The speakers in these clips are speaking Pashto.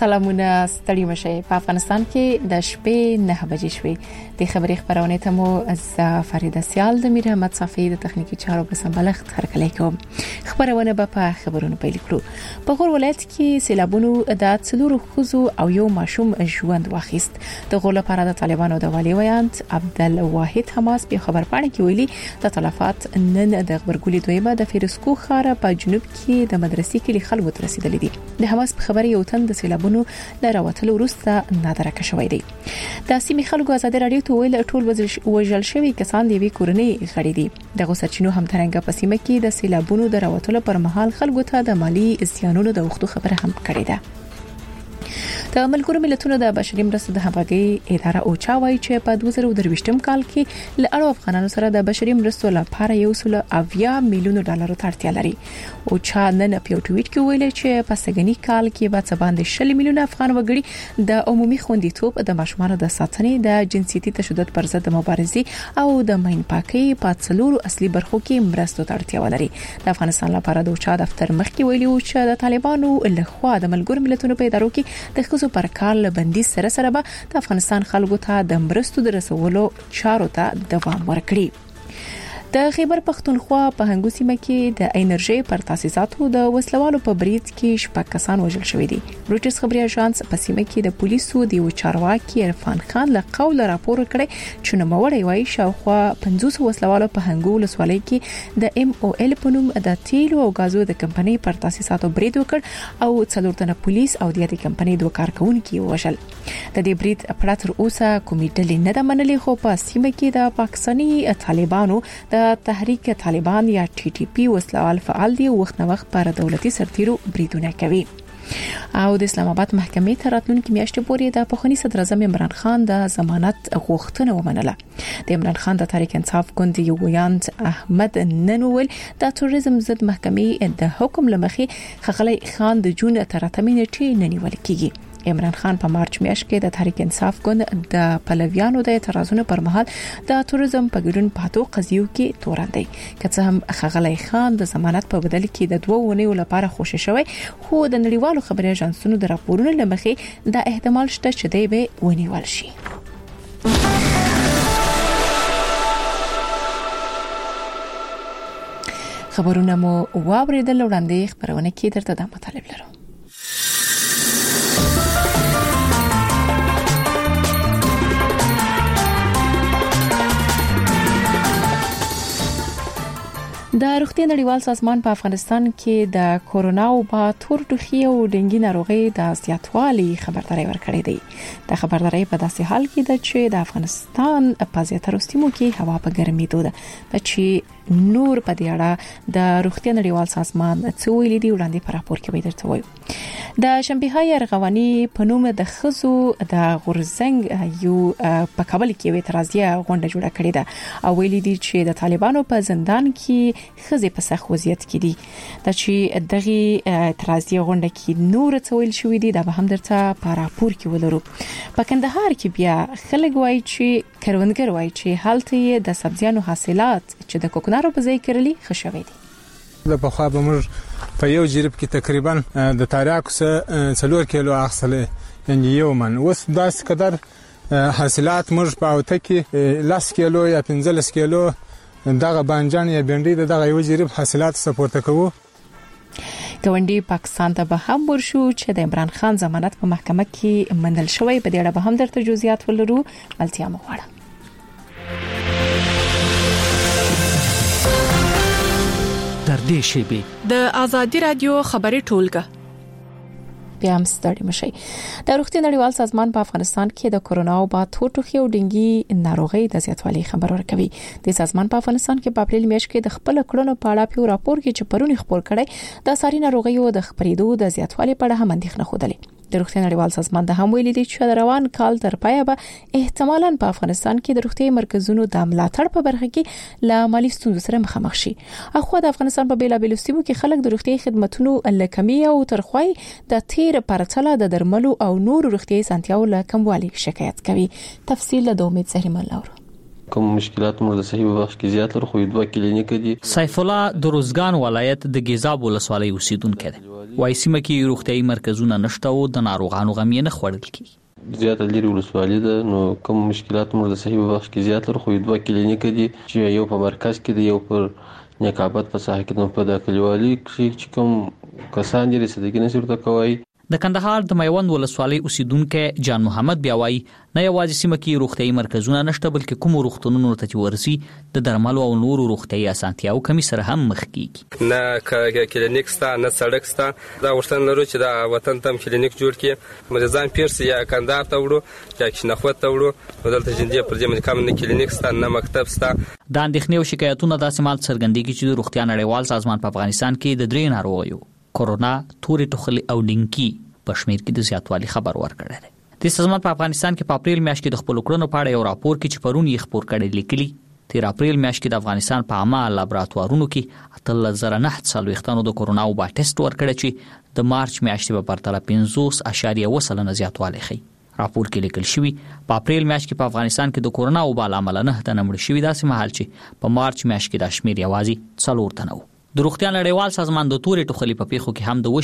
سلامونه ستړي مشه په افغانستان کې د شپې 9 بجې شوې د خبري خبرونه ته مو از فریده سیال د میر احمد صافی د تخنیکی چارو په سمبلښت هرکلی کوم خبرونه په خبرونو پیل کړو په غور ولایت کې سیلابونو د څلورو خزو او یو ماشوم ژوند واخیست د غور لپاره د طالبانو د والی ویانت عبدالواحد حماس په خبر پاڼه کې ویلي د تلفات نن د خبرګولي دویمه د فیروسکو خاره په جنوب کې د مدرسې کې خلکو ته رسیدلې دي د حماس په خبر یو تن د سیلابونو لراوتلو وروسته نادرکه شوې دي د سیمې خلکو آزاد رادیو ته ویل ټول وژل شوی کسان دی وی کورنۍ غړي دي دغه سرچینو هم ترنګ په سیمه کې د سیلابونو دراوتلو پر مهال خلکو ته د مالی زیانونو د وختو خبره هم کړې ده د ملګرو ملتونو د بشري مرستو د همغږي اداره او چا وایي چې په 2023م کال کې ل اړو افغانانو سره د بشري مرستو لپاره 1.8 میلیون ډالر ته اړتیا لري او چا نن په ټویټ کې ویل چې په سګنی کال کې به څه باندې 10 میلیون افغان وګړي د عمومي خوندیتوب د ماشومانو د ساتنې د جنسيتي تشدد پر ضد مبارزې او د ماین پاکي په څلورو اصلي برخو کې مرستو ته اړتیا ولري د افغانستان لپاره د چا دفتر مخکې ویلي او چې د طالبانو لخوا د ملګرو ملتونو په ادارو کې د خصوص پر کال بندي سره به د افغانستان خلکو ته د مرستو د رسولو چارو ته دوام ورکړي د خیبر پختونخوا په هنګو سیمه کې د انرژي پر تاسیساتو د وسلوالو په بریټ کې شپږ کسان وژل شوی دي روټرز خبري اژانس په سیمه کې د پولیسو د چارواکي عرفان خان له قول راپور کړی چې نو موري وایي شاوخوا 500 وسلوالو په هنګو ولسوالۍ کې د ام او ال په نوم د تیلو او غازو د کمپنۍ پر تاسیساتو برید وکړ او څلور تنه پولیس او د دې کمپنۍ دوه کارکونکو وژل د دې برید په تر اوسه کومې ډلې نه د منلې خو په سیمه کې د پاکستاني طالبانو د تحریک طالبان یا ټي ټي پی وسلوال فعال دي وخت نه وخت پر دولتي سرتیرو بریدونه کوي او د اسلام آباد محکمې ته راتلونکي میاشتې پورې د پخوانی صدر اعظم عمران خان د ضمانت غوښتنه ومنله د عمران خان د تحریک انصاف ګوند یو ویاند احمد ننول د توریزم ضد محکمې د حکم لمخې خغلی خان د جون تر 8 نیټې ننیول کیږي عمران خان په مارچ میاشت کې د تحریک انصاف ګوند د پلویانو د اعتراضونو پر مهال د توریزم په ګډون پاتو قضیو کې توراندي کڅه هم خغلی خان د ضمانت په بدل کې د 2 ونیو لپاره خوشی شوی خو د نړیوالو خبري اژانسونو د راپورونو لمخې د احتمال شته چې دی به ونیول شي خبرونه مو واوریدل وړاندې خبرونه کې درته د مطالب لرو د روغتیا نړیوال سازمان په افغانستان کې د کورونا او با تور ټوخي او ډنګي ناروغي د زیاتوالي خبرداري ورکړې ده د خبرداري په داسې حال کې ده چې د افغانستان په زیاتره سیمو کې هوا په ګرمېدو ده چې نور په دې اړه د روغتیا نړیوال سازمان څو ویلي دی وړاندې په راپور کې ورته وایي د شنبههای ارغواني په نوم د خزو د غورزنګ یو په کابل کې اعتراضیه غونډه جوړه کړې ده او ویلي دي چې د طالبانو په زندان کې خزه په سخت وضعیت کې دي د چې دغه اعتراضیه غونډه کې نور څه ویل شوې دي دا به هم درته په راپور کې ولرو په کندهار کې بیا خلک وایي چې کروندګر وایي چې حالت د سبزیانو حاصلات چې د کوکنارو په ځای کړلي خښوي دي د په خوا به موږ په یو جریب کې تقریبا د تاریاکو سره 4 کیلو اخصله یعنی یو من اوس داس قدر حاصلات موږ په اوته کې 10 کیلو یا 15 کیلو دغه بانجان یا بنډي دغه یو جریب حاصلات سپورټ کوو ګوندی پاکستان ته به هم ورشو چې د عمران خان ضمانت په محکمه کې منل شوی په دې اړه به هم درته جزئیات ولرو ملتیا مغواړه در دې شیبه د آزادی رادیو خبري ټولګه بیا هم ستړي مشي د روغتیا نړیوال سازمان په افغانستان کې د کورونا او با تور ټوخي او ډنګي ناروغي د زیاتوالي خبر ورکوي د سازمان په افغانستان کې په اپریل میاشت کې د خپل کړنو په اړه پیو راپور کې چې پرونی خبر کړي د ساري ناروغي او د خبرېدو د زیاتوالي په اړه هم اندېښنه خوده د روغتیا نړیوال سازمان د هم ویلي دي چې د روان کال تر پایه به احتمالاً په افغانستان کې د روغتي مرکزونو د ملاتړ په برخه کې لا مالي ستونزو سره مخامخ شي اخو د افغانستان په بیلابیلو سیمو کې خلک د روغتي خدماتونو لکمي او ترخوي د تیر پرتله د درملو او نور روغتي سنتیاو له کموالي شکایت کوي تفصیل د امید زهري ملاور کوم مشکلات موږ د صحي بخش کې زیات لرو، خو 2 کلینیک دي. سیف الله د روزګان ولایت د ګیزاب ولسوالۍ اوسیدونکی دی. وایي سیمه کې روغتیايي مرکزونه نشته او د ناروغانو غم یې نه خوړل کیږي. زیاته لري ولسوالۍ ده، نو کوم مشکلات موږ د صحي بخش کې زیات لرو، خو 2 کلینیک دي چې یو په مرکز کې دی، یو پر نیکابت په ساحه کې، نو په د کلیوالي چې کوم کسان دي رسیدګي نشي ورته کوي. د کندهار د میوند ولسوالۍ اوسیدونکو جان محمد بیا وایي نه یوازې سیمه کې روغتیايي مرکزونه نشته، بلکې کوم روغتونونو ته ورسي د درملو او نورو روغتیايي اسانتیاو کمی سره هم مخ کیږي. نه کلینیک ستا نه سړک ستا، دا وشتن لرو چې دا وطن تم کلینیک جوړ کړي، مریضان پیرسي یا کندهار ته وړو یا کښنخوت ته وړو، دلته جندې پر دې کوم نه کلینیک ستا نه مکتب ستا. د اندېښنې او شکایتونو داسې مال څرګندېږي چې د روغتیا نړیوال سازمان په افغانستان کې د 3 ناروغیو کورونا، تورې ټوخلي او ډینګي په شمیر کې د زیاتوالي خبر ورکړی دی. د سازمان په افغانستان کې په اپریل میاشت کې د خپل کړنو په اړه یو راپور کې چې پرون یې خپور کړی لیکلي، 13 اپریل میاشت کې د افغانستان په عامه لابراتوارونو کې 13940 د کورونا وبا ټیسټ ورکړی چې د مارچ میاشتې په پرتله 50.1% زیاتوالی ښیي. راپور کې لیکل شوی په اپریل میاشت کې په افغانستان کې د کورونا وبا لامل نه د نمړ شوی داسې مهال چې په مارچ میاشت کې د شمیر یوازې 4 تنه و. د روغتیا نړیوال سازمان د تورې ټوخلي په پیښو کې هم د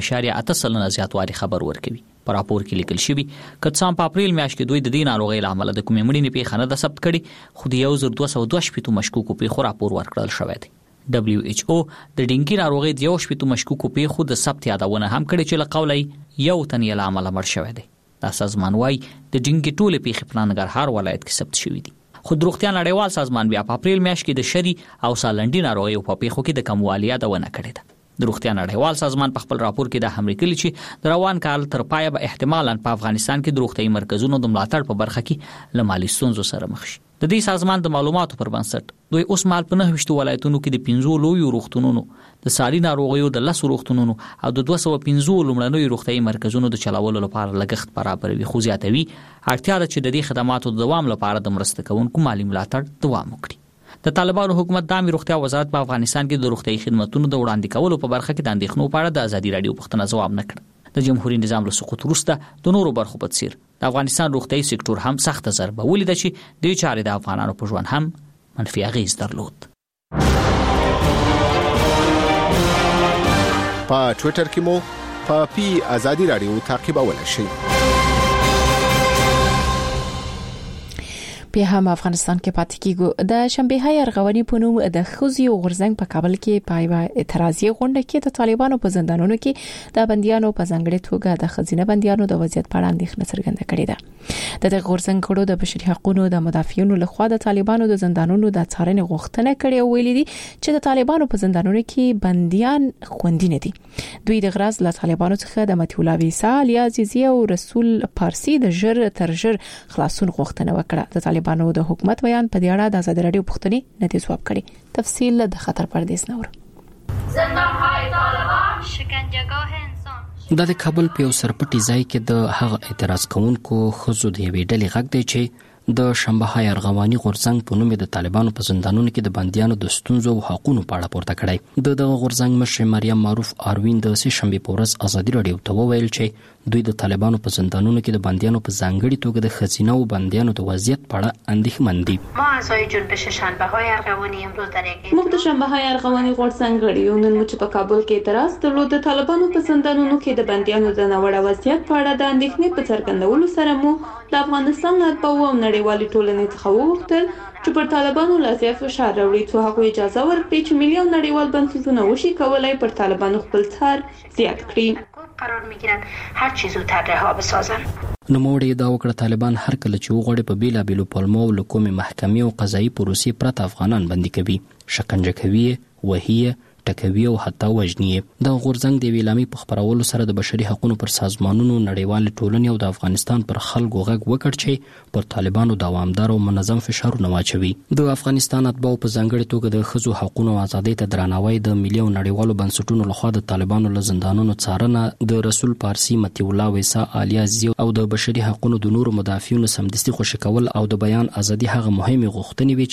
8.8% زیاتوالی خبر ورکوي. په راپور کې لیکل شوی کڅام په اپریل میاشت کې دوی د دې ناروغۍ لامل د کومې مړینې پیښه نه ده ثبت کړې، خو د 1222 مشکوکو پیښو راپور ورکړل شوی دی. WHO د ډینګي ناروغۍ د 12 مشکوکو پیښو د ثبت یادونه هم کړې چې له قوله یو تن یې لامل مړ شوی دی. دا سازمان وايي د ډینګي ټولې پیښې په ننګرهار ولایت کې ثبت شوې دي. خو د روغتیا نړیوال سازمان بیا په اپریل میاشت کې د شری او سالنډي ناروغیو په پیښو کې د کموالي یادونه کړې ده. د روغتیا نړیوال سازمان په خپل راپور کې د امریکا چې د روان کال تر پایه به احتمالاً په افغانستان کې د روغتیايي مرکزونو د ملاتړ په برخه کې له مالي ستونزو سره مخ شي. د دې سازمان د معلوماتو پر بنسټ دوی اوس مال په 9 ولایتونو کې د 15 لویو روغتونونو، د ساري ناروغیو د 10 روغتونونو او د 215 لومړنیو روغتیايي مرکزونو د چلولو لپاره لګښت برابروي، خو زیاتوي اړتیا ده چې د دې خدماتو د دوام لپاره د مرسته کوونکو مالي ملاتړ دوام وکړي. د طالبانو حکومت د عامه روغتیا وزارت په افغانستان کې د روغتیايي خدماتو د وړاندې کولو په برخه کې د اندېښنو په اړه د ازادي رادیو پوښتنه ځواب نه کړ. د جمهوریت نظام له سقوط وروسته د نورو برخو په څیر د افغانستان روغتیايي سکتور هم سخت ضربه ولیده چې د چارې د افغانانو په ژوند هم منفي اغېز درلود. په ټوئیټر کې مو په ازادي رادیو تعقیبولای شئ. په هم افغانستان کې پاتې کیږو. د شنبه ارغواني په نوم د خوځیو غورځنګ په کابل کې پایوا اعتراضي غونډه کې د طالبانو په زندانونو کې د بنديانو په ځانګړي توګه د خزینه بنديانو د وضعیت په اړه اندېښنه څرګنده کړې ده. د غورځنګ غړو د بشري حقوقو د مدافعینو لخوا د طالبانو د زندانونو د څارنې غوښتنه کړې او ویلي دي چې د طالبانو په زندانونو کې بنديان خوندي نه دي. دوی د غراز له طالبانو څخه د متي الله ویسا، علي عزیزي او رسول پارسي د ژر تر ژر خلاصون غوښتنه وکړه. بانو د حکومت بیان په دې اړه د ازادي رادیو پوښتنې نه جواب کړي. تفصیل د خطر پردیس نور. زندان‌های طالبان شکنجهگاه انسان. د کابل په یو سرپټي ځای کې د هغه اعتراض کوونکو خزو د یوې ډلې غږ دی چې د شنبه ارغواني غورځنګ په نوم د طالبانو په زندانونو کې د بنديانو د ستونزو او حقوقو په اړه پورته کړی. د غورځنګ مشر مریم معروف اروین د سې شنبه په ورځ ازادي رادیو ته وویل چې دوی د طالبانو په زندانونو کې د بنديانو په ځانګړي توګه د خزینه او بنديانو د وضعیت په اړه اندېښمن دي. ما اعضای جنبش شنبه‌های ارغوانی امروز در یک موږ د شنبه‌های ارغواني غورځنګ غړي یو نن چې په کابل کې اعتراض درلود. د طالبانو په زندانونو کې د بنديانو د ناوړه وضعیت په اړه د اندېښنې په څرګندولو سره مو د افغانستان مطبوعاتو او نړیوالې ټولنې څخه وغوښتل چې پر طالبانو لازم فشار راوړي څو هغه اجازه ورکړي چې ملي او نړیوال بنسټونه وشي کولای پر طالبانو خپل څار زیات کړي. قرار میگیرن هر چیز زودتر رها بسازن. نوموړي دا وکړه طالبان هر کله چې وغواړي په بیلابیلو پلمو او کومې محکمې او قضایي پروسې پرته افغانان بندي کوي، شکنجه کوي، وهي ټکوي او حتی وژني. د غورځنګ د ویلامي په خبرولو سره د بشري حقوقو پر سازمانونو، نړیوال ټولنې او د افغانستان پر خلکو غږ وکړ چې پر طالبانو دوامدار او منظم فشارونه واچوي. د افغانستان اتباع په ځانګړي توګه د ښځو حقوقو او ازادۍ ته درناوی، د ملي او نړیوالو بنسټونو لخوا د طالبانو له زندانونو څارنه، د رسول پارسي، متي الله ویسا، علي عزیزي او د بشري حقوقو د نورو مدافعینو سمدستي خوشی کول او د بیان ازادي هغه مهمه غوښتنې وي چې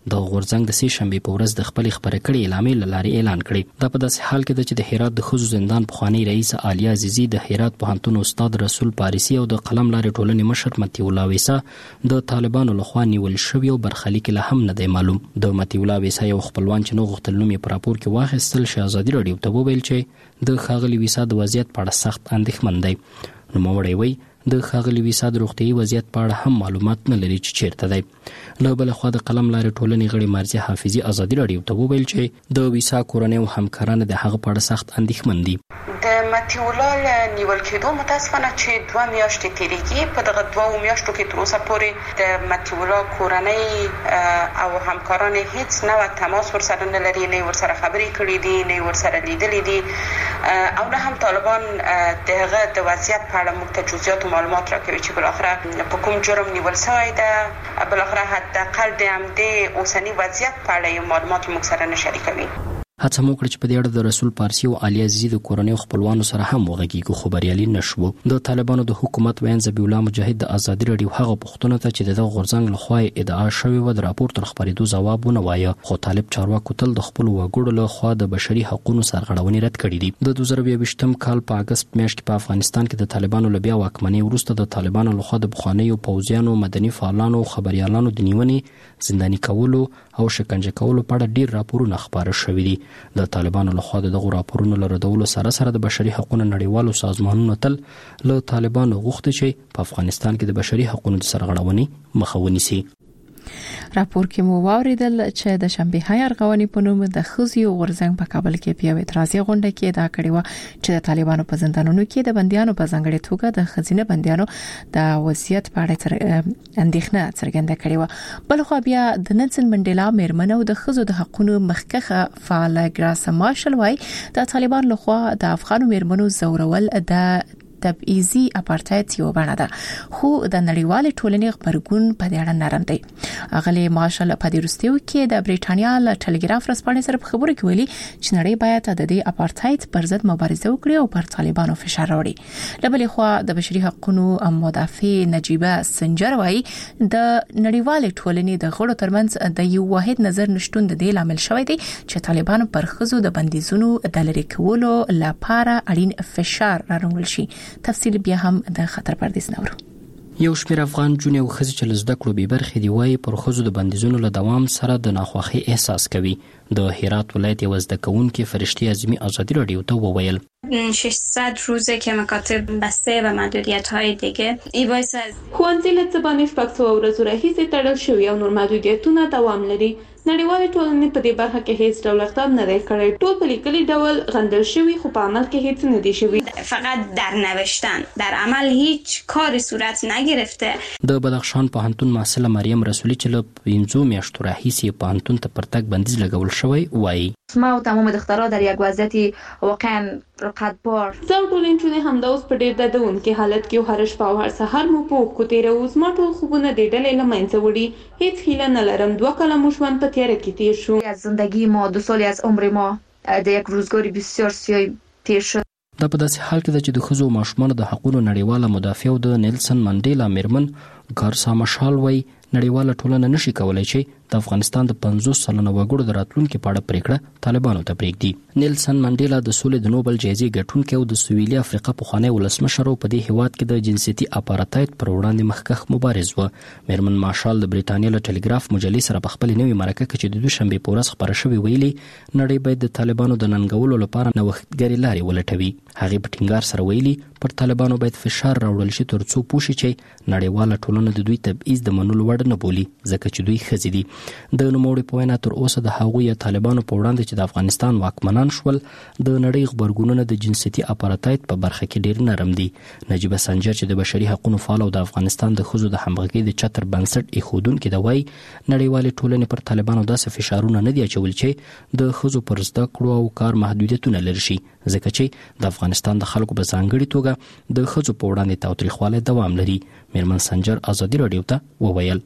د غورځنګ د سې شنبې په ورځ د خپل خبرې کړې اعلامیې لاري اعلان کړی. دا په داسې حال کې چې د هرات د خزو زندان پخوانی رئیس عالیه عزیزی، د هرات پوهنتون استاد رسول پاریسی او د قلم لارې ټولنې مشر متي الله ویسا د طالبانو لخوا نیول شوی او برخلیک له هم نه دی معلوم. د متي الله ویسا یو خپلوان چې نو غوښتل نوم یې په راپور کې واخیستل شي ازادي راډیو ته وویل چې د ښاغلي ویسا د وضعیت په اړه سخت اندېښمن دی. نوموړی وایي د ښاغلي ویسا د روغتیايي وضعیت په اړه هم معلومات نه لري چې چیرته دی. له بل خوا د قلم لارې ټولنې غړي مرزي حافظي ازادي راډیو ته وویل چې د ویسا کورنۍ او همکاران د هغه په اړه سخت اندېښمن دي. د متي الله نیول کېدو متاسفانه چې 2 میاشتې تیریږي. په دغه 2 میاشتو کې تر اوسه پورې د متي الله کورنۍ او همکاران هیڅ نوع تماس ورسره نه لري، نه ورسره خبرې کړې دي، نه ورسره لیدلې دي او نه هم طالبان دغه د وضعیت په اړه موږ ته جزئیات معلومات راکوي چې بلاخره په کوم جرم نیول شوی ده، بلاخره حداقل د همدې اوسنی وضعیت په اړه معلومات موږ سره نه شریکوي. هڅه مو کړې چې په دې اړه د رسول پارسی او عالیه عزیزی د کورنۍ خپلوانو سره هم وغږیږو، خو بریالي نشو. د طالبانو د حکومت وین ذبیح الله مجاهد د ازادي راډیو هغه پوښتنه ته چې د غورځنګ لخوا ادعا شوی و د راپور تر خبرېدو ځواب ونه وایه، خو طالب چارواکو تل د خپل وګړو لخوا د بشري حقوقو سرغړونې رد کړې دي. د 2022م کال په اگست میاشت کې په افغانستان کې د طالبانو له بیا واکمنۍ وروسته د طالبانو لخوا د بخوانیو پوځیانو، مدني فعالانو او خبريالانو د نیونې، زنداني کولو او شکنجه کولو په اړه ډیر راپورونه خبره شوي دي. د طالبانو لخوا دغه راپورونو لردولو سره سره د بشري حقوقو نړیوالو سازمانونو تل له طالبانو غوښتي چې په افغانستان کې د بشري حقوقو د سرغړونې مخه ونیسي. راپور کې مو واوریدل چې د شنبه های ارغواني په نوم د خزي غورځنګ په کابل کې په اعتراضي غونډه کې ادعا کړې و چې د طالبانو په زندانونو کې د بنديانو په ځانګړي توګه د خزینه بنديانو د وضعیت په اړه اندېښنه څرګنده کړې و. بل خو بیا د نلسن منډیلا میرمنو د خزو د حقوقو مخکخه فعال ګراس مارشل وای د طالبانو لخوا د افغان میرمنو زورول د تبعیضي اپارټایډ یو بڼه ده، خو د نړیوال ټولنې خبرګون په دې اړه نرم دی. اغلی مارشل په دې وروستیو کې د بریټانیا له ټلګراف رسپانې سره په خبرو کې ویلي چې نړۍ باید د دې اپارټایډ پر ضد مبارزه وکړي او پر طالبانو فشار راوړي. له بلې خوا د بشري حقوقو مدافع نجيبه سنجر وايي د نړیوال ټولنې د غړو ترمنځ د یو واحد نظر نشټون د دې لامل شوی دی چې طالبانو پر خزو د بندیزونو د لری کولو لپاره اړین فشار راوړل شي. تفصیل بیا هم د خطر پردیس نورو. یو شمېر افغان جون او خزي چې لزده کړو به برخې دی وای پر خزو د بندیزونو له دوام سره د ناخوښي احساس کوي. د هرات ولایت یو زده کوونکې فرشتي اعظمي ازادي راډیو ته وویل 600 روزه که مکاتب بسته و محدودیت‌های دیگه ایوایس از خوانځي له څبانې شپږ ورځې راهیسې تړل شوی او نور محدودیتونه دوام لري. نړیوال ټولنې په دې برخه کې هیڅ ډول اقدام نه دی کړی. ټول په لیکلي ډول غندل شوی خو په عمل کې هیڅ نه دی شوی. فقط در نوشتن، در عمل هیچ کاری صورت نگرفته. د بدخشان پوهنتون محصله مریم رسولی چې له 5 میاشتو راهیسې پوهنتون ته پرتګ بندیز لګول شوی وایي ما و تمام دخترها در یک وضعیت واقعا رقتبار زه ټولنچونه همدا اوس په ډېر دردونکي حالت کې هر شپه او هر سحر مو په کو تیرو. زما ټول خوبونه د ډلې له منځه وړي. هیڅ هیله نه لرم. 2 کاله مو ژوند په تیاره کې تیر شو. از زندگی ما 2 سالی از عمر ما در یک روزگاری بسیار سیاه تیر شد. دا په داسې حال کې چې د خزو ماشومانو د حقوقو نړیواله مدافع او د نیلسن منډیلا میرمن ګارسا مشال وای نړیواله ټولنه نشي کولای چې د افغانستان د 50 سلنه وګړو د راتلونکو په اړه پریکړه طالبانو ته پریږدي. نیلسن منډیلا د سولې د نوبل جایزې ګټونکي او د سویلي افریقا پخوانی ولسمشر په دې هیواد کې د جنسيتي اپارټایډ پر وړاندې مخکخ مبارز و. میرمن مارشال د بریټانیا له ټلګراف مجلې سره په خپل نوې مرکه کې چې د دوشنبه په ورځ خبره شوې ویلي نړۍ باید د طالبانو د ننګولو لپاره نوښتګري لارې ولټوي. هغه په ټینګار سره ویلي پر طالبانو باید فشار راوړل شي ترڅو پوښي چې نړیواله ټولنه د دوی تبعیض د منلو وړ نه بولي ځکه چې دوی خزي دي. د نوموړي په وینا تر اوسه د هغوی طالبانو په وړاندې چې د افغانستان واکمنان شول د نړۍ خبرګونونه د جنسيتي اپارټایډ په برخه کې ډیر نرم دي. نجيبه سنجر چې د بشري حقوقو فعال او د افغانستان د خزو د همغږي د چتر بنسټ ایښودونکو د وای نړیوال ټولنې پر طالبانو داسې فشارونه نه دی اچول چې د خزو پر زده کړو او کار محدودیتونه لري شي ځکه چې د افغانستان د خلکو په ځانګړي توګه د خزو په وړاندې تاوتریخوالی دوام لري. میرمن سنجر ازادي راډیو ته وویل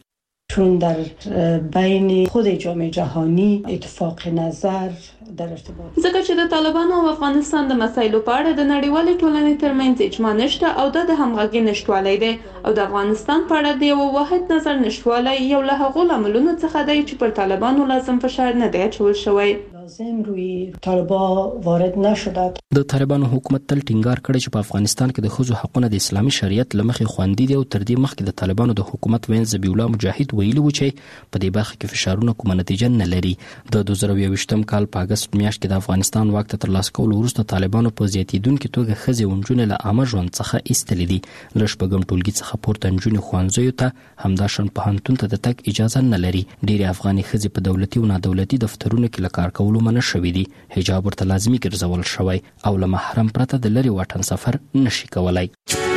چون در بین خود جامعه جهانی اتفاق نظر در ارتباط ځکه چې د طالبانو او افغانستان د مسایلو په اړه د نړیوالې ټولنې ترمنځ اجماع نشته او د همغږي نشټوالی دی او د افغانستان په اړه د یو واحد نظر نشټوالی یو له هغو لاملونو څخه دی چې پر طالبانو لازم فشار نه دی اچول شوی. لازم روی طالبان وارد نشده. د طالبانو حکومت تل ټینګار کړی چې په افغانستان کې د ښځو حقونه د اسلامي شریعت لمخې خوندي دي او تر دې مخکې د طالبانو د حکومت وین ذبیح الله مجاهد ویلي و چې په دې برخه کې فشارونه کومه نتیجه نه لري. د 2021م کال په اگست میاشت کې د افغانستان واک ته ترلاسه کولو وروسته طالبانو په زیاتیدونکو توګه ښځې او نجونې له عامه ژوند څخه ایستلې دي. له شپږم ټولګي څخه پورته نجونې ښوونځیو ته همداشان پوهنتون ته د تګ اجازه نه لري. ډېرې افغاني ښځې په دولتي او نادولتي دفترونو کې له کار کولو منع شوې دي. حجاب ورته لازمي ګرځول شوی او له محرم پرته د لرې واټن سفر نشي کولای.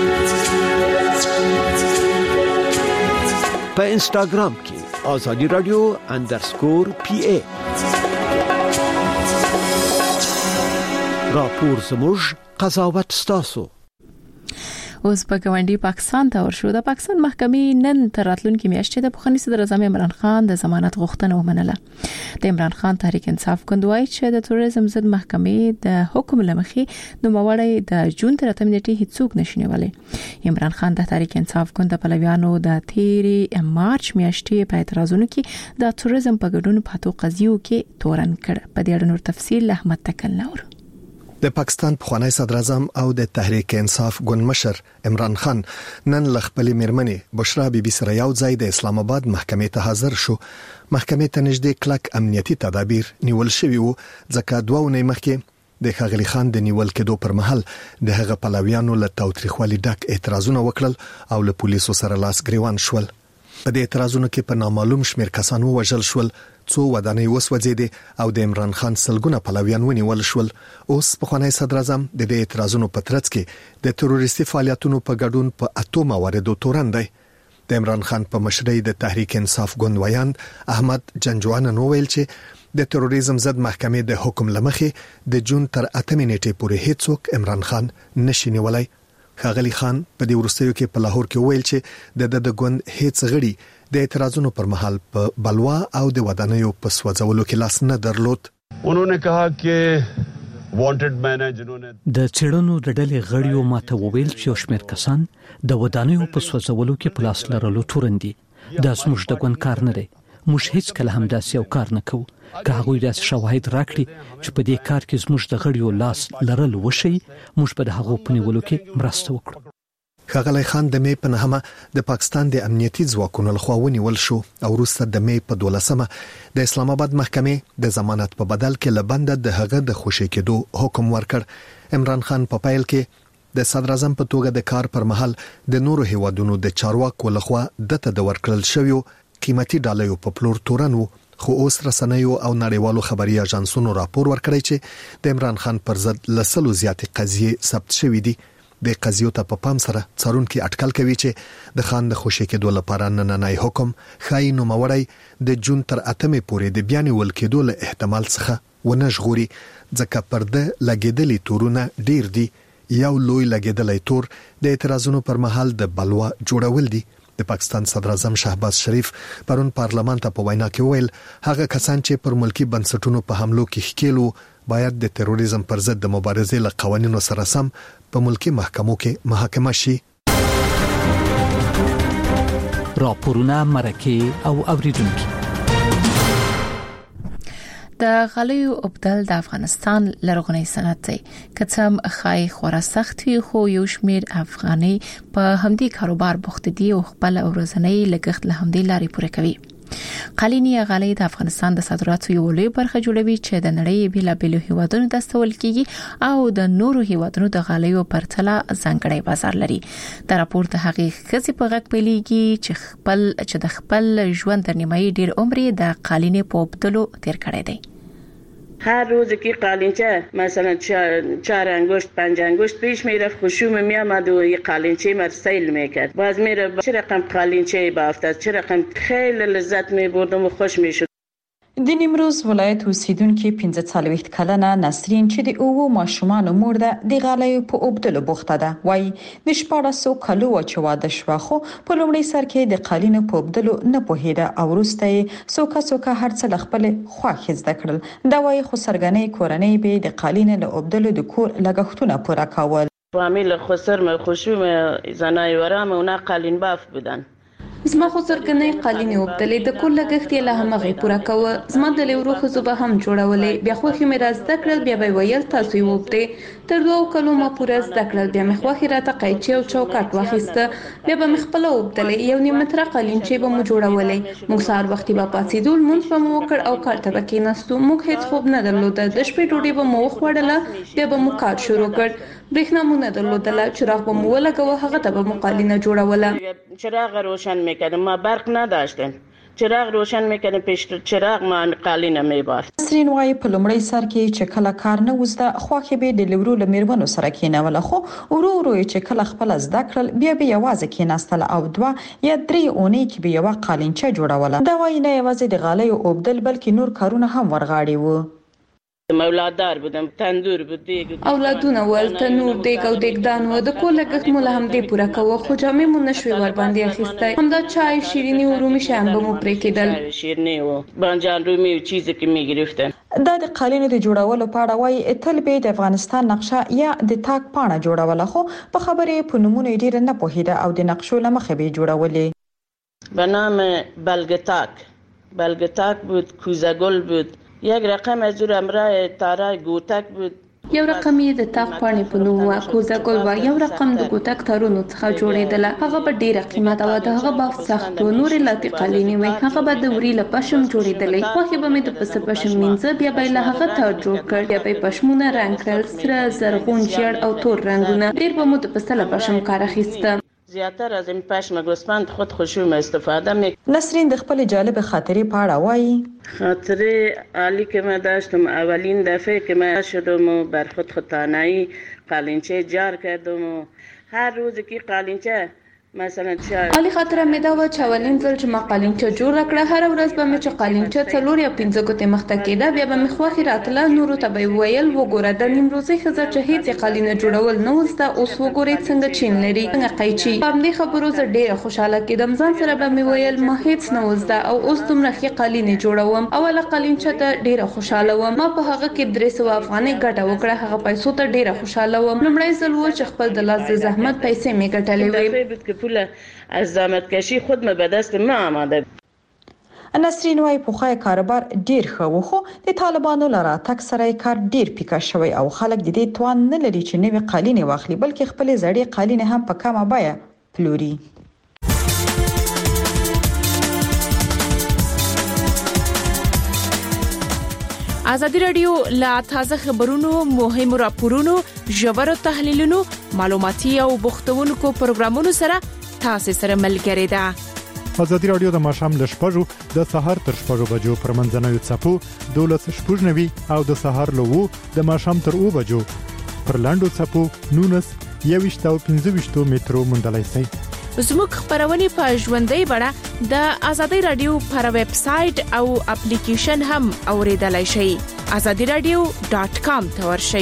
په انستګرام کې آزادی رادیو _PA راپور زموږ قضاوت ستاسو. اوس په ګاونډي پاکستان ته ورشو. د پاکستان محکمې نن تر راتلونکي میاشتې د پخواني صدر اعظم عمران خان د ضمانت غوښتنه ومنله. د عمران خان تحریک انصاف ګوند وايي چې د تروریزم ضد محکمې د حکم لمخې نوموړی د جون تر 8 نیټې هیڅوک نشي نیولای. عمران خان د تحریک انصاف ګوند د پلویانو د تیری مارچ میاشتې په اعتراضونو کې د تروریزم په ګډون پاتو قضیو کې تورن کړ. په دې اړه نور تفصیل احمد تکل نور. د پاکستان پخوانی صدر اعظم او د تحریک انصاف ګوند مشر عمران خان نن لخپل میرمنې بشرا بیبي سره یو ځای د اسلام آباد محکمې ته حاضر شو. محکمې ته نږدې کلک امنیتي تدابیر نیول شوی وو ځکه 2 ونې مخکې د خغلی خان د نیول کېدو پر مهال د هغه پلویانو له تاوتریخوالي ډک اعتراضونه وکړل او له پولیسو سره لاس ګریوان شول. په دې اعتراضونو کې په نامعلوم شمیر کسان وژل شول، څو ودانۍ وسوځېدې او د عمران خان سلګونه پلویان ونیول شول. اوس پخوانی صدر اعظم د دې اعتراضونو په ترڅ کې د تروریستي فعالیتونو په ګډون په 8 مواردو تورن دی. د عمران خان په مشرۍ د تحریک انصاف ګوند ویان احمد جنجوان نو ویل چې د تروریزم ضد محکمې د حکم لمخې د جون تر 8 نیټې پورې هیڅوک عمران خان نشي نیولای. خغلی خان په دې ورستیو کې په لاهور کې ویل چې د ګوند هیڅ غړي د اعتراضونو پر مهال په بلوا او د ودانیو په سوځولو کې لاس نه درلود. उन्होंने कहा कि وانټډ مین جنونه د چړنو د ډلې غړیو ماته وویل چې شمیر کسان د ودانیو په سوځولو کې پلاس لرلو تورندي. دا زموږ د ګوند کار نه دی. موږ هیڅ کله هم داسې یو کار نه کوو. که هغوی داسې شواهد راکړي چې په دې کار کې زموږ د غړیو لاس لرل وشي، موږ به د هغو په نیولو کې مرسته وکړو. خغلی خان د مې په 9 د پاکستان د امنیتي ځواکونو لخوا ونیول شو او وروسته د مې په 12 د اسلام آباد محکمې د ضمانت په بدل کې لبنده د هغه د خوشی کېدو حکم ورکړ. عمران خان په پایل کې د صدر اعظم په توګه د کار پر مهال د نورو هیوادونو د چارواکو لخوا دته د ورکړل شویو قیمتي ډالۍ په پلور تورن وو. خو اوس رسنیو او نړیوالو خبري اژانسونو راپور ورکړی چې د عمران خان پر ضد لسلو زیاتې قضیې ثبت شوې دي. د قضیو ته په پام سره څارونکو اټکل کوي چې د خان د خوشی کېدو لپاره نننۍ حکم خای نو موړی د جون تر 8 پورې د بیان ول کېدو له احتمال څخه ونشغوري ځکه پرده لګیدلې تورونه ډیر دي. یو لوی لګیدلې تور د اعتراضونو پر مهال د بلوا جوړول دي. د پاکستان صدر اعظم شهباز شریف پرون پارلمان ته په وینا کې ویل هغه کسان چې پر ملکی بنسټونو په حملو کې ښکیلو باید د تروریزم پر ضد د مبارزې له قوانینو سره سم په ملکی محکمو کې محاکمه شي. راپورونه مرکه او اوریدونکو. د غلیو ابدال د افغانستان لرغونی صنعت دی. کڅم خای خورا سخت وي خو یو شمیر افغاني په همدې کاروبار بوخت دي او خپل ورځنی لګښت له همدې لارې پوره کوي. قالینی غالۍ د افغانستان د صادراتو یو لوی برخه جوړوي چې د نړۍ بیلابیلو هیوادونو د استول کیږي او د نورو هیوادونو د غالیو پرتله ځانګړی بازار لري. د راپور د حقیقت خزي په غږ پیلېږي چې د خپل ژوند د نیمایي ډیر عمر د قالینی په بدلو تیر کړی دی. هر روز که قالینچه مثلا 4 انگشت 5 انگشت پیش میرفت خشوم میامد و یه قالینچه مر سیل میکرد. باز میره چه رقم قالینچه بافتاد چه رقم خیلی لذت میبردم و خوش میشد. د نیمروز ولایت اوسیدونکو 45 کلنه نسرین چې د اوو ماشومان مور ده د غالۍ په اوبدلو بوخته ده وای د 1400 کلو چې واده شو خو په لومړي سر کې د قالین په اوبدلو نه پوهیده او وروسته سوکا هر څه خپل خواخ زده کړل دا وای خو سرګنې کورنۍ به د قالین له اوبدلو د کور لګښتونه پوره کول فامیل خسر ما خوشوم زنای ورام و نه قالین باف بودن زما خو سرګنې قالین وبدلې د کور لګښت یې له همغه پوره کوه زما د لیورو خو به هم جوړولې بیا خو مې راز دکړل بیا به ویل تاسو یې وبدې تر 2 کلو ما پوره زده کړل بیا مې خو راته قیچي او چوکاټ واخیسته بیا به مې خپل وبدلې یو نیم متر قالین چې به مو جوړولې موږ سهار وختي به پاتېدل مونږ به مو وکړ او کار ته کېناستو موږ هیڅ خوب نه درلود د شپې ډوډۍ به مو خوړله بیا به مو کار شروع کړ برېښنا مو نه درلودله چراغ به مو ولګاوه هغه ته به مو قالینه جوړوله چراغ روشن میکردم ما برق نداشتم چراغ روشن میکنه پیش چراغ ما قالینه میبافت نسرین وای په لومړی سر کې چې کله کار نه وزده خواخې به د لیورو لمرمنو سره کېنول خو ورو چې کله خپل زده کړل بیا به یوازې کېناستل او 2 یا 3 اونۍ کې به یو قالینچه جوړوله دا وای نه یوازې د غالۍ اوبدل بلکې نور کارونه هم ورغاړي وو مولادار بودم تندور بود دیگ اولادونه ول تنور دیگ او دیگدان و د کور لګښت مو له هم دې پوره کوه خو جامې مو نشوي ور باندې اخیسته همدا چای شیرینی او رومي شیان به مو پرې کېدل شیرینی و بانجان رومي او چیزی که میگرفتن دا د قالینو د جوړولو په اړه وایي تل به د افغانستان نقشه یا د تاک پاڼه جوړوله خو په خبرې په نمونه ډیر نه پوهیده او د نقشو لمخه به جوړولې به نام بلگتاک بود کوزگل بود یک رقم از دور امرای تارای گوتک بود یو رقم یې د تاق پاڼې په نوم و کوزګل و یو رقم د ګوتک تارونو څخه جوړېدله هغه به ډیره قیمت او د هغه بافت سخت و نور لاتی قالینې وي هغه به د وری له پشم جوړېدلې خوښې به مې د پسه پشم مینځه بیا به له هغه تار جوړ کړ بیا به پشمونه رنګ کړل سره زرغون ژیړ او تور رنگونه ډیر به مو د پسه له پشم کار اخیسته زیاتر از این پشم گوسفند خود خوشوم استفاده می نسرین د خپل جالب خاطره په اړه وایي خاطره عالی که من داشتم اولین دفعه که من شدم و بر خود خطانایی قالینچه جار کردم و هر روز که قالینچه مثلا علی خاطره مې دا و چې اولین ځل چې ما قالینچه جوړ کړه هر ورځ به مې چې قالینچه 4 یا 5 ګوتې مخته کېده بیا به مې خوښي راتله نورو ته به ویل وګوره د نیمروزي ښځه چې هیڅ قالینه جوړول نه وسته اوس وګورئ څنګه چین لري څنګه قیچي په همدې خبرو زه ډیره خوشاله کېدم ځان سره به مې ویل ما هیڅ نه وسته او اوس دومره ښې قالینې جوړوم اوله قالینچه ته ډیره خوشاله وم ما په هغه کې 300 افغانۍ ګټه وکړه هغه پیسو ته ډیره خوشاله وم لومړی ځل و چې خپل د لاس د زحمت پیسې مې ګټلې وې پول از زحمت کشی خود به دست ما آمده نسرین وای په خای کاروبار ډیر ښه خو د طالبانو لاره تک سره کار ډیر پیکا شوی او خلک د دې توان نه لري چې نوې قالینې واخلي بلکې خپل زړې قالینې هم په کمه بیه پلوري ازادي رادیو لا تازه خبرونو مهمو راپورونو ژورو تحلیلونو معلوماتي او بوختونکو پروګرامونو سره تاسو سره ملګری ده ازادي رادیو د ماشام ل شپږو د سحر تر شپږو بجو پر منځنوي چپو 12:09 او د سحر له 2 د ماشام تر 2 بجو پر لاندو چپو 19 او 15 مترو مندلای سي زموږ خبرونه په ژوندۍ بڼه د ازادي رادیو پر ویب سټ او اپلیکیشن هم اوریدلای شئ azadiradio.com ته ورشئ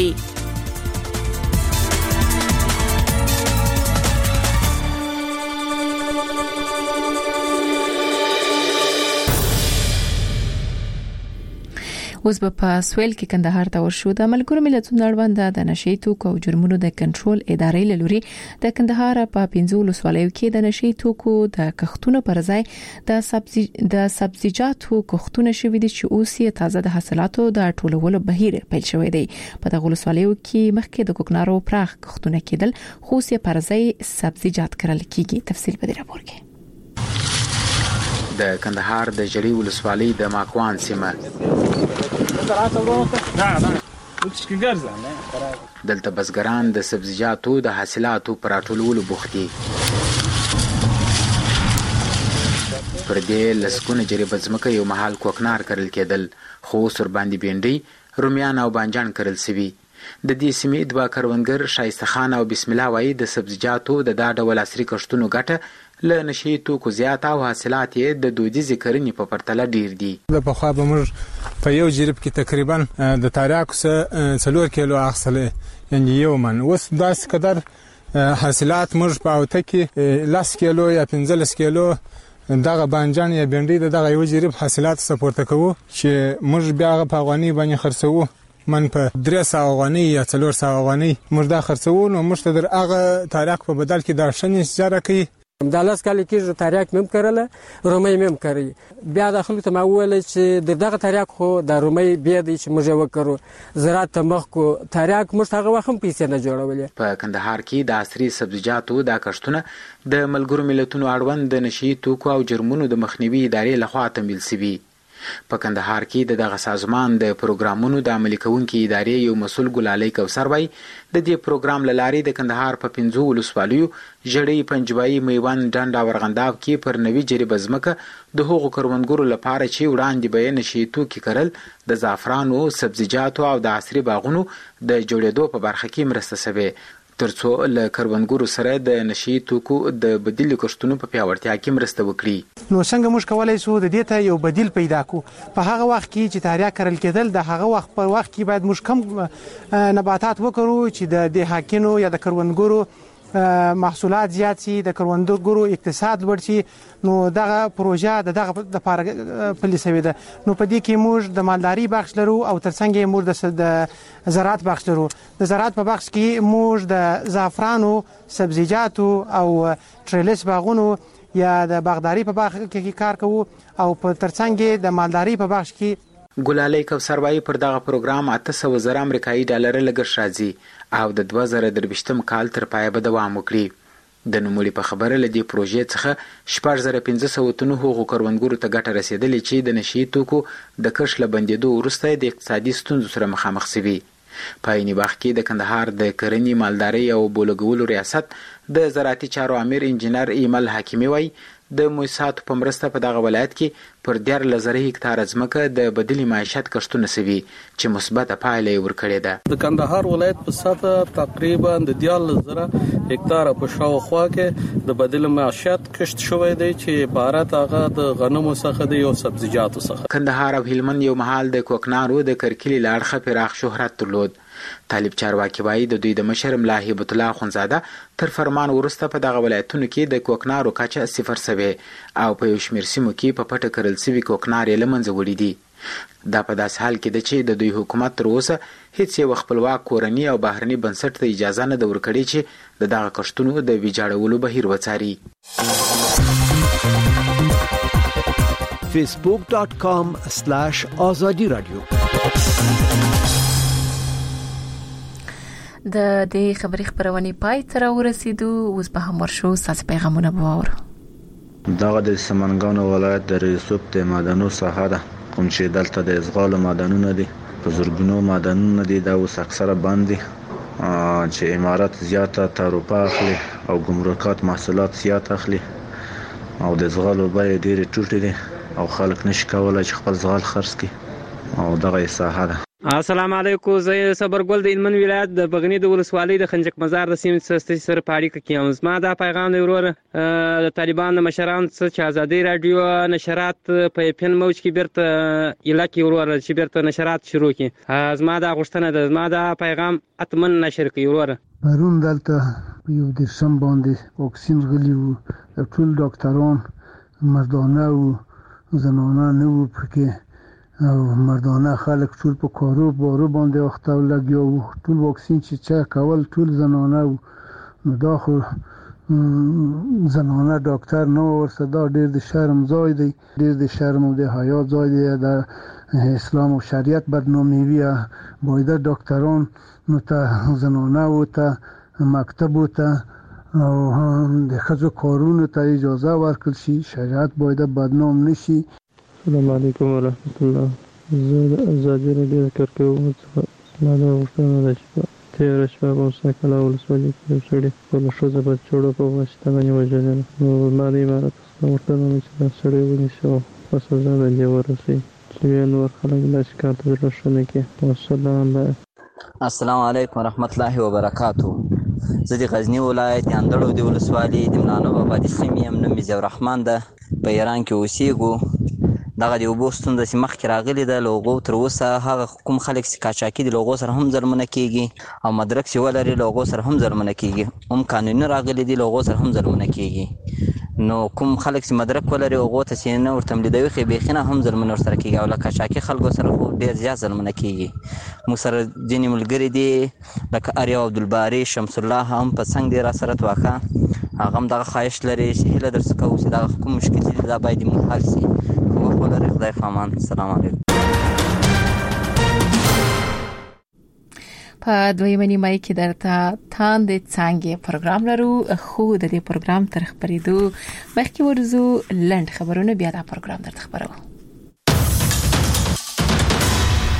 اوس په سویل کې کندهار ته ورشو د ملګرو ملتونو اړوند د نشي توکو او جرمونو د کنټرول ادارې لوري د کندهار په 15 ولسوالیو کې د نشي توکو د کښتونو پر ځای د سبزیجاتو کښتونه شوي دي چې اوس یې تازه د حاصلاتو د ټولولو بهیر پیل شوی دی په دغه ولسوالیو کې مخکې د کوکنارو پراخ کښتونه کېدل خو اوس یې پر ځای سبزیجات کرل کیږي تفصیل په دې راپور کې د کندهار د جری ولسوالۍ د ماکوان سیمه دلته بزګران د سبزیجاتو د حاصلاتو پر راټولولو بوخت دي پر دې لسکونه جری بزمکه یو محل کوکنار کرل کېدل خو سر باندې بینډي رومیان او بانجان کرل سوي د دې سیمې د کروندګر شایسته خان او بسم الله وای د سبزیجاتو د دا ډول عصري کښتونو ګټه له نشي توکو زیات او حاصلات یې د دودیزې کرنې په پرتله ډیر دي. د پخوا به موږ په یو جریب کې تقریبا د تریاکو څخه 4 کیلو اخیستلې، یعنې یو من. اوس داسې قدر حاصلات موږ په اوته کې 10 کیلو یا 15 کیلو دغه بانجان یا بنډۍ دغه یو جریب حاصلات سپورته کوو چې موږ بیا په افغاني باندې خرڅوو. من په 300 افغاني یا 400 افغاني موږ دا خرڅوو، نو موږ ته در هغه تریاک په بدل کې دا شنې زیاره کوي. د لاس کال کې تریاک مم کرله، رومي مم کوي. بیا د خلکو ته ما ویل چې دغه تریاک خو د رومي بیا د چې موږ وکړو زراعت ته مخ کو تریاک موږ هغه وخت هم پیسې نه جوړولې. په کندهار کې د عصري سبزیجاتو د کښتونه د ملګرو ملتونو اړوند د نشي توکو او جرمونو د مخنیوي ادارې لخوا تمویل شوی. په کندهار کې دغه سازمان د پروګرامونو د عملي کوونکي ادارې یو مسؤل ګلالۍ کوثر وایي د دې پروګرام له لارې د کندهار په 15 ولسوالیو ژړۍ، پنجوایي، میوند، ډنډ او ارغنداب کې پر نوي جریبه ځمکه د هغو کروندګرو لپاره چې وړاندې به یې نشي توکي کرل د زعفرانو، سبزیجاتو او د عصري باغونو د جوړېدو په برخه کې مرسته شوې، ترڅو له کروندګرو سره د نشي توکو د بدیل کښتونو په پیاوړتیا کې مرسته وکړي. نو څنګه موږ کولای شو د دې ته یو بدیل پیدا کو؟ په هغه وخت کې چې تریاک کرل کېدل د هغه وخت په وخت کې باید موږ کم نباتات وکړو چې د حاکینو یا د کروندګرو محصولات زیات شي، د کروندګرو اقتصاد لوړ شي. نو دغه پروژه دغه لپاره پلي شوې ده. نو په دې کې موږ د مالداري بخش لرو او ترڅنګ یې موږ د زراعت بخش لرو. د زراعت په بخش کې موږ د زعفرانو، سبزیجاتو او ټریلس باغونو یا د باغداري په بخش کې کار کوو او په ترڅنګ د مالداري په بخش کې. ګلالۍ کوثر وایي پر دغه پروګرام 800 زره امریکایي ډالر لګښت راځي او د 2023 کال تر پایه به دوام وکړي. د نوموړي په خبره له دې پروژې څخه 6500 تنو هغو کروندګرو ته ګټه رسېدلې چې د نشي توکو د کښت له بندېدو وروسته د اقتصادي ستونزو سره مخامخ شوي. په عیني وخت کې د کندهار د کرنې، مالدارۍ او بولګولو ریاست د زراعتي چارو امیر انجینر ایمل حکیمي وایي د موسساتو په مرسته په دغه ولایت کې پر 13,000 هکتاره ځمکه د بدیل معیشت کښتونه شوي چې مثبته پایله یې ورکړې ده. د کندهار ولایت په سطح تقریبا د 13,000 هکتاره په شاوخوا کې د بدیل معیشت کښت شوی دی چې عبارت هغه د غنمو څخه دی او سبزیجاتو څخه. کندهار او هلمند یو مهال د کوکنارو د کرکلي له اړخه پراخ شهرت درلود. طالب چارواکي وایي د دوی د مشر ملا هیبت الله خونزاده تر فرمان وروسته په دغه ولایتونو کې د کوکنارو کچه 0 شوې او په یو شمېر سیمو کې په پټه کرل شوي کوکنار یې له منځه وړي دي. دا په داسې حال کې ده چې د دوی حکومت تر اوسه هیڅ یو خپلواک کورني او بهرني بنسټ ته اجازه نه ده ورکړې چې د دغه کښتونو د ویجاړولو بهیر وڅاري. facebook.com/azadi radio د دې خبري خبرونه پای تر ورسېدو. اوس به هم ورشو ساس پیغامونه باور. دغه د سمنګانو ولایت د ریسوب د معدنونو ساحه ده، کوم چې دلته د ازغال معدنونه دي، په زرګونو معدنونه دي. دا اوس اکثره باندې چې امارات زیاته تعرفه اخلي او ګمرکات محصولات زیات اخلي او د ازغالو بیه ډېرې ټیټې دي او خلک نشي کولای چې خپل ازغال خرڅ کړي او دغه ساحه ده. السلام علیکم. زه صبرګل د هلمند ولایت د بغنی د ولسوالۍ د خنجک مزار د سیمې سره په اړیکه کې یم. زما دا پیغام دی ورور د طالبان د مشرانو څخه چې ازادي رادیو نشرات په پین موج کې بیرته علاقې ورور چې بیرته نشرات شروع کړي. زما دا غوښتنه ده، زما دا پیغام اتمن نشر کړي ورور. پرون دلته یو د شم باندې واکسین غلی وو، ټول ډاکټران مردانه او زنانه نه وو پکې او مردانه خلک ټول په کارو بارو باندې وخت لګیا وو. ټول واکسین چې چا کول ټول زنانه وو. نو دا خو زنانه ډاکټر نو ورسره دا ډېر د شرم ځای دی، ډېر د شرم او د حیا ځای دی. د اسلام او شریعت بدنامي وي باید ډاکټران نو ته زنانه وو ته مکتب وو ته او د ښځو کارونو ته اجازه ورکړل شي. شریعت باید بدنام نشي. السلام علیکم ورحمت الله. زه د ازادي رادیو کارکوونکو څخه زما دا غوښتنه ده چې په تېره شپه په موسی کلا ولسوالۍ کې یو سړي خپله ښځه په چوړو په واسطه باندې وژلې. نو زما د امارت څخه غوښتنه ده چې دا سړی ونیسي او په سزا باندې ورسوي چې بیا نور خلک داسې کار ته زړه ښه نه کړي. والسلام. السلام علیکم ورحمت الله وبرکاتو. زه د غزنی ولایت اندړو د ولسوالۍ د منانو بابا د سیمې یم. نوم یې الرحمن ده. په ایران کې اوسېږو. دغه د اوبو ستونزه چې مخکې راغلې ده له هغو تر اوسه هغه کوم خلک چې قاچاقي دي له هغو سره هم ظلمونه کېږي او مدرک چې ولري له هغو سره هم ظلمونه کېږي. هم قانوني راغلي دي له هغو سره هم ظلمونه کېږي. نو کوم خلک چې مدرک ولري هغو ته چې نه ورته ملیدوي خو بیخي نه هم ظلمونه ورسره کېږي او له قاچاقي خلکو سره خو ډېر زیات ظلمونه کېږي. موږ سره ځینې ملګري دي لکه اریا عبدالباري، شمس الله هم په څنګ دی را سره توخه. هغه هم دغه خواهش لري چې هیله درڅخه کوو چې دغه کوم مشکل دي دا باید موږ حل شي. وخت ولرئ. خدای پامان. السلام علیکم. په دویمه نیمه کې درته تاند څنګه پروګرام لرو. خو د دې پروګرام تر خبرېدو مخکې ورزو لنډ خبرونه بیا دا پروګرام درته خبرو.